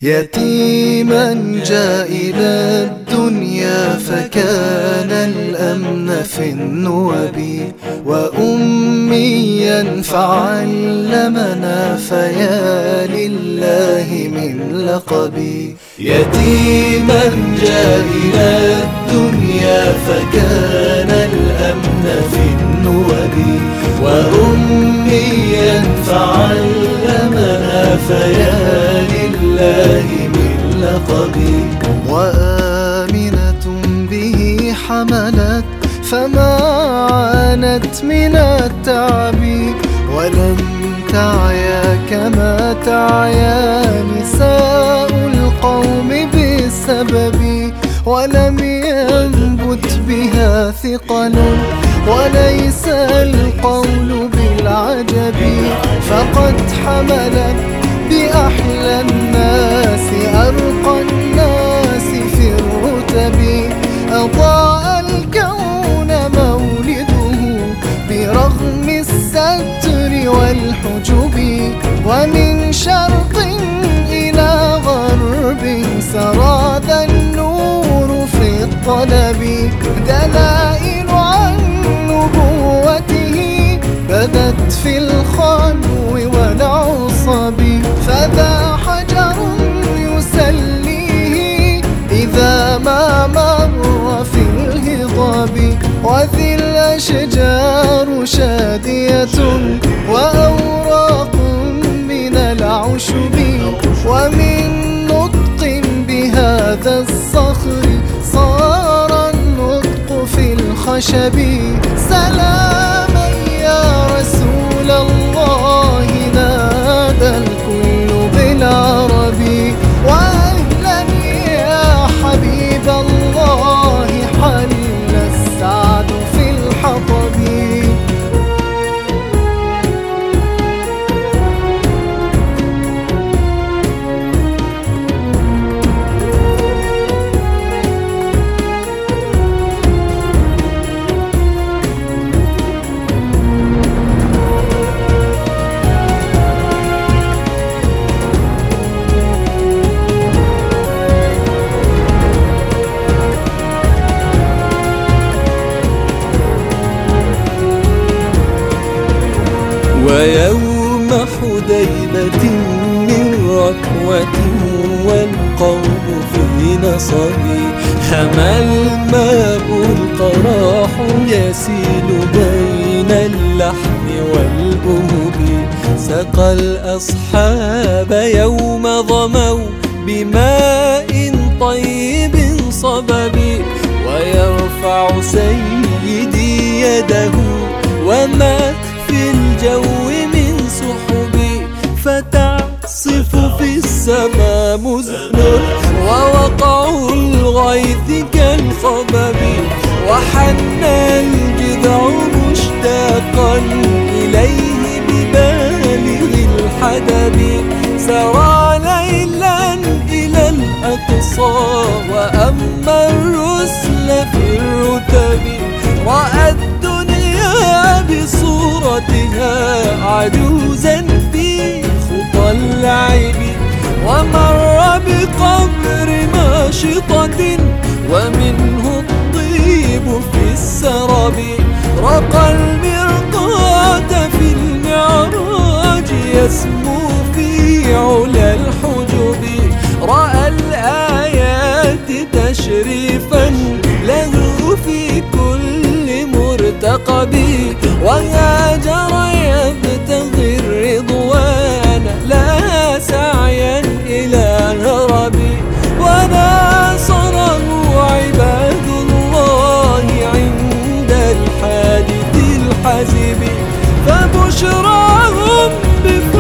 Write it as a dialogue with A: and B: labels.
A: يتيما جاء إلى الدنيا فكان الأمن في النوب، وأميا فعلمنا فيا لله من لقبي. يتيما جاء إلى الدنيا فكان الأمن في النوب، وأميا فعلمنا فيا لله من لقبي. وآمنة به حملت فما عانت من التعب، ولم تعيا كما تعيا نساء القوم بالسبب، ولم ينبت بها ثقل وليس القول بالعجب، فقد حملت بأحلى الناس أرقى الناس في الرتب. أضاء الكون مولده برغم الستر والحجب، ومن شرق إلى غرب سرى ذا النور في الطلب. دلائل عن نبوته بدت في الخلو والعصب، فذا حجر يسليه إذا ما مر في الهضاب، وذي الأشجار شادية وأوراق من العشب، ومن نطق بهذا الصخر صار النطق في الخشب. سلاما يا رسول الله نادى الكل بالعربي، وأهلا يا حبيب الله حل السعد في الحطب.
B: ويوم حديبة من ركوة والقوم في نصب، حمى الماء القراح يسيل بين اللحم والأهب، سقى الأصحاب يوم ظموا بماء طيب صبب. ويرفع سيدي يده وما في الجو من سحب، فتعصف في السماء مزن ووقع الغيث كالخبب، وحن الجذع مشتاقا إليه ببالغ الحدب. سرى ليلا إلى الأقصى وأما الرسل في الرتب، رأى الدنيا بصورتها عجوزا في خطى اللعب، ومر بقبر ماشطة ومنه الطيب في السرب. رقى المرقاة في المعراج يسمو في علا الحجب، رأى الآيات تشريفا له في كل مرتقب، وهاجر يبتغي الرضوان لا سعيا إلى هرب، وناصره عباد الله عند الحادث الحزب، فبشراهم